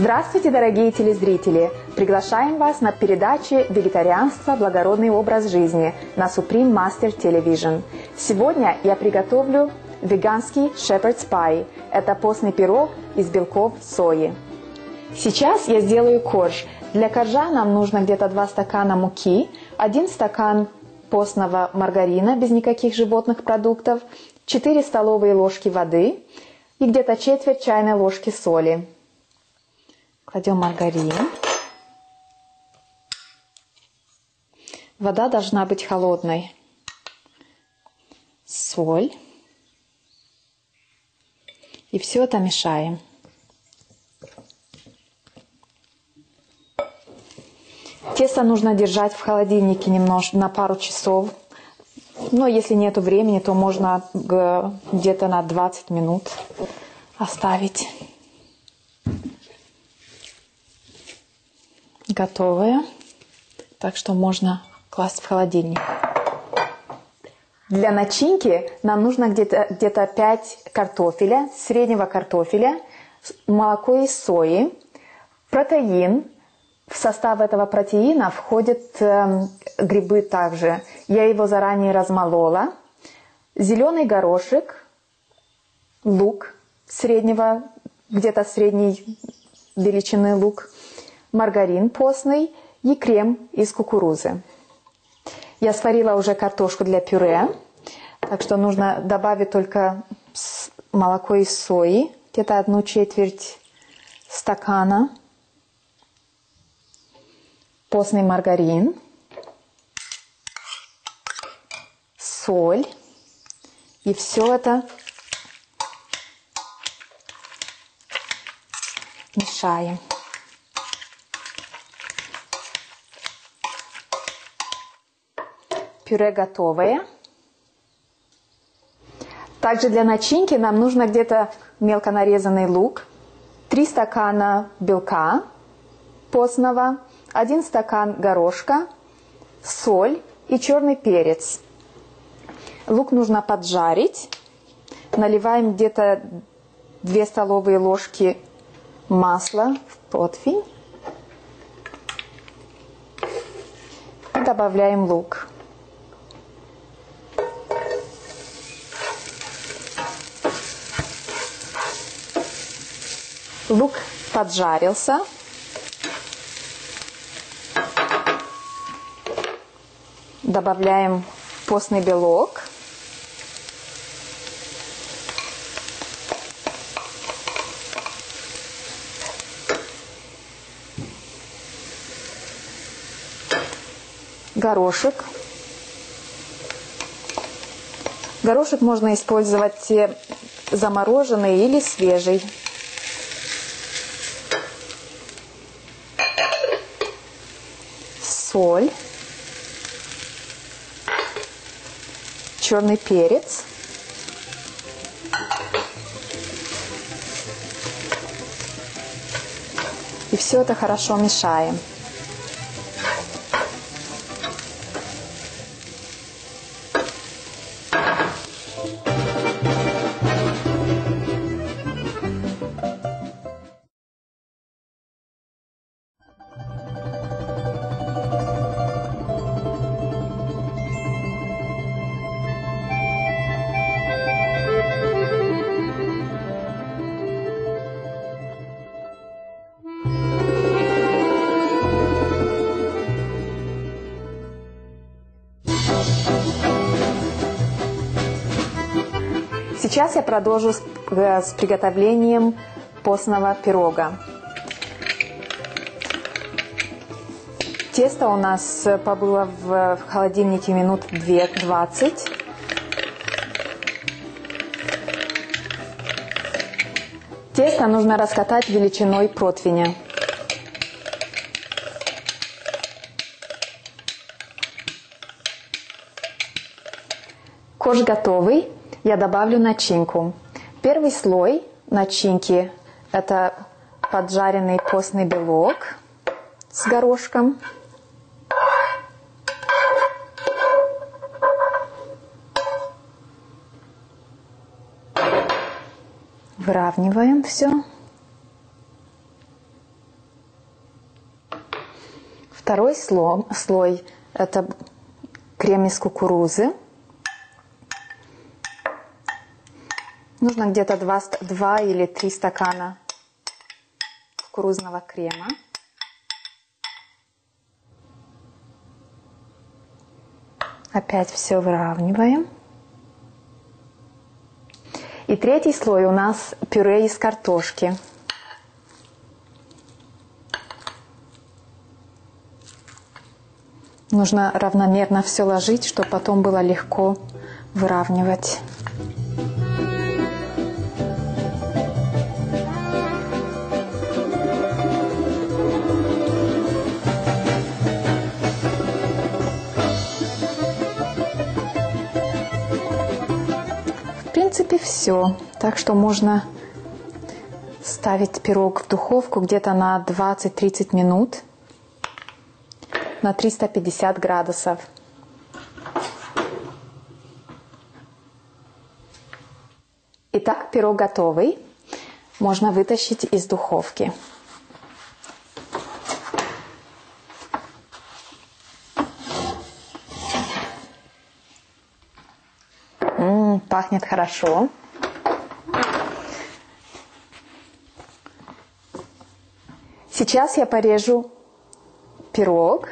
Здравствуйте, дорогие телезрители! Приглашаем вас на передаче «Вегетарианство. Благородный образ жизни» на Supreme Master Television. Сегодня я приготовлю веганский shepherd's pie. Это постный пирог из белков сои. Сейчас я сделаю корж. Для коржа нам нужно где-то 2 стакана муки, 1 стакан постного маргарина без никаких животных продуктов, 4 столовые ложки воды и где-то четверть чайной ложки соли. Кладем маргарин. Вода должна быть холодной. Соль. И все это мешаем. Тесто нужно держать в холодильнике немножко на пару часов. Но если нету времени, то можно где-то на 20 минут оставить. Готовое. Так что можно класть в холодильник. Для начинки нам нужно где-то 5 картофеля, среднего картофеля, молоко из сои, протеин. В состав этого протеина входят грибы также. Я его заранее размолола. Зеленый горошек, лук среднего, где-то средней величины лук, маргарин постный и крем из кукурузы. Я сварила уже картошку для пюре, так что нужно добавить только молоко из сои, где-то 1/4 стакана, постный маргарин, соль, и все это мешаем. Пюре готовое. Также для начинки нам нужно где-то мелко нарезанный лук, 3 стакана белка постного, 1 стакан горошка, соль и черный перец. Лук нужно поджарить. Наливаем где-то 2 столовые ложки масла в противень. И добавляем лук. Лук поджарился. Добавляем постный белок. Горошек. Горошек можно использовать замороженный или свежий. Соль, черный перец, и все это хорошо мешаем. Сейчас я продолжу с приготовлением постного пирога. Тесто у нас побыло в холодильнике минут 20. Тесто нужно раскатать величиной противня. Корж готовый. Я добавлю начинку. Первый слой начинки – это поджаренный постный белок с горошком. Выравниваем все. Второй слой – это крем из кукурузы. Нужно где-то 2 или 3 стакана кукурузного крема. Опять все выравниваем. И третий слой у нас пюре из картошки. Нужно равномерно все ложить, чтобы потом было легко выравнивать. В принципе, все. Так что можно ставить пирог в духовку где-то на 20-30 минут. На 350 градусов. Итак, пирог готовый. Можно вытащить из духовки. Пахнет хорошо. Сейчас я порежу пирог.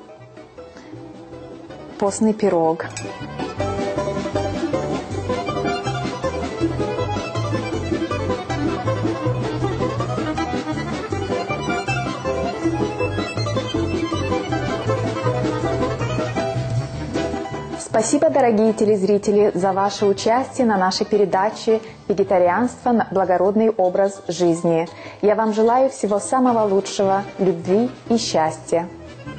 Постный пирог. Спасибо, дорогие телезрители, за ваше участие на нашей передаче «Вегетарианство. Благородный образ жизни». Я вам желаю всего самого лучшего, любви и счастья.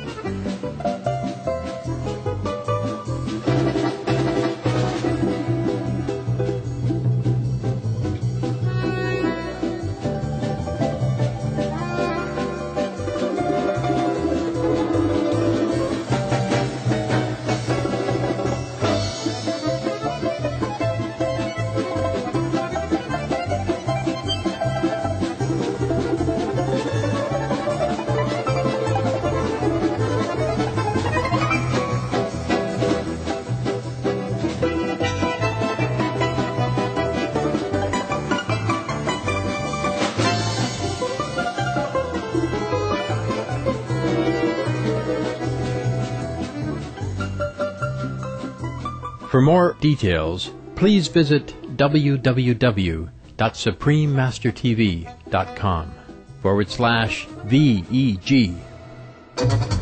For more details, please visit www.suprememastertv.com/VEG.